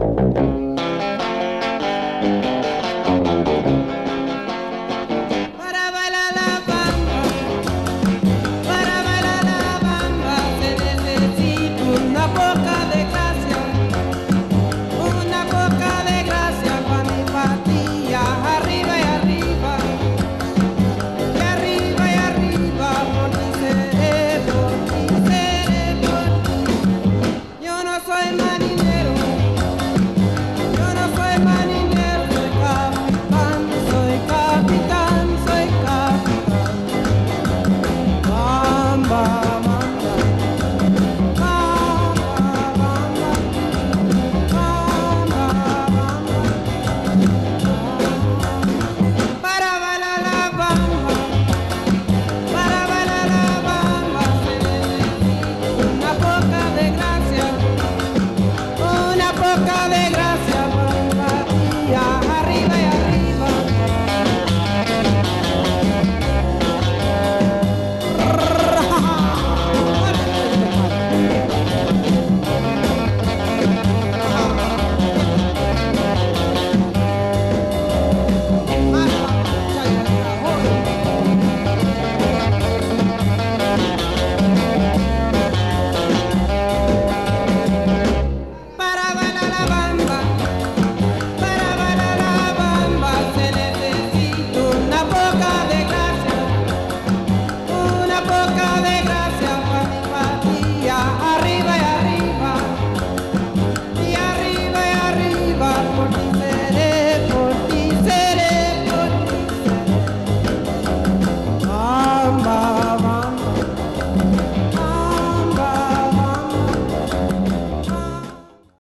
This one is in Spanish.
Para bailar la bamba, para bailar la bamba se necesita una poca de gracia, una poca de gracia para mi patilla, arriba y arriba, y arriba y arriba, por ti seré, yo no soy marinero, yo no soy marinero, soy capitán, soy capitán, soy capitán. Bamba, bamba, bamba, bamba, bamba. Para bailar la bamba, para bailar la bamba se necesita una poca de gracia, una poca de